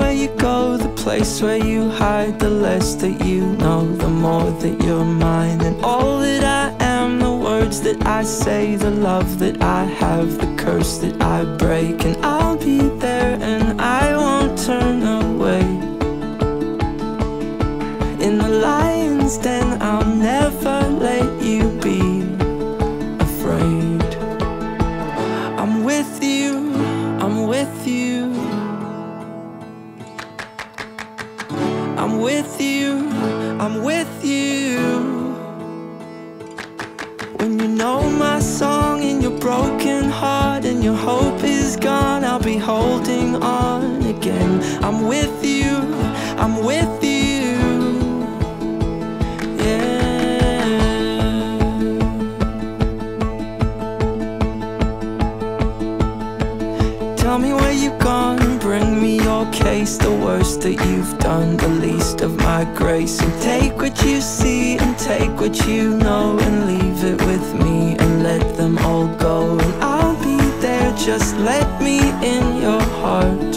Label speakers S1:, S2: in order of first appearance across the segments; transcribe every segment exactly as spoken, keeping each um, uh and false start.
S1: where you go, the place where you hide. The less that you know, the more that you're mine. And all that I am, the words that I say, the love that I have, the curse that I break. And I'll be there and I won't turn away. In the lion's den, I'll never let you be afraid. I'm with you, I'm with you. I'm with you, I'm with you. When you know my song in your broken heart and your hope is gone, I'll be holding on again. I'm with you, I'm with you. Tell me where you've gone, bring me your case. The worst that you've done, the least of my grace. And take what you see and take what you know, and leave it with me and let them all go. And I'll be there, just let me in your heart.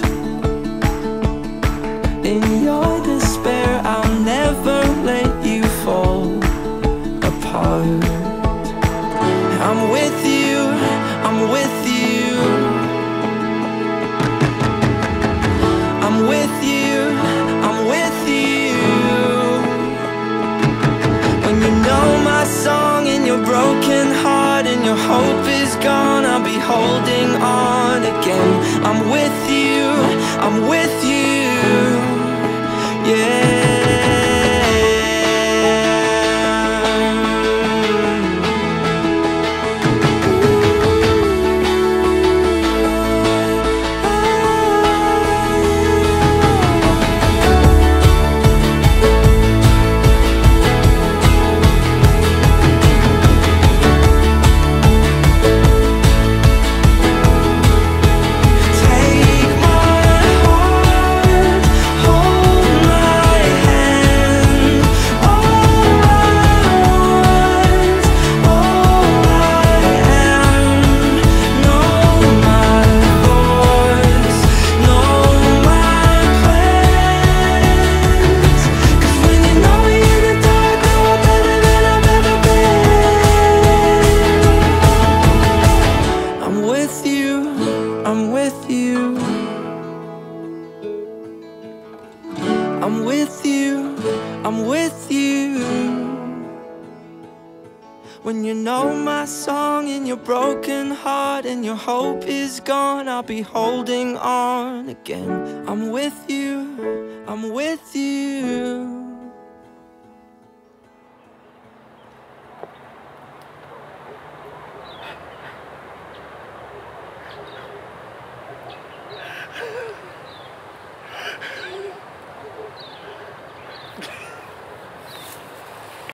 S1: In your despair, I'll never let you fall apart. I'm with you, I'm with you. I'm with you, I'm with you. When you know my song in your broken heart and your hope is gone, I'll be holding on again. I'm with you, I'm with you, yeah. I'm with you, I'm with you. When you know my song in your broken heart and your hope is gone, I'll be holding on again. I'm with you, I'm with you.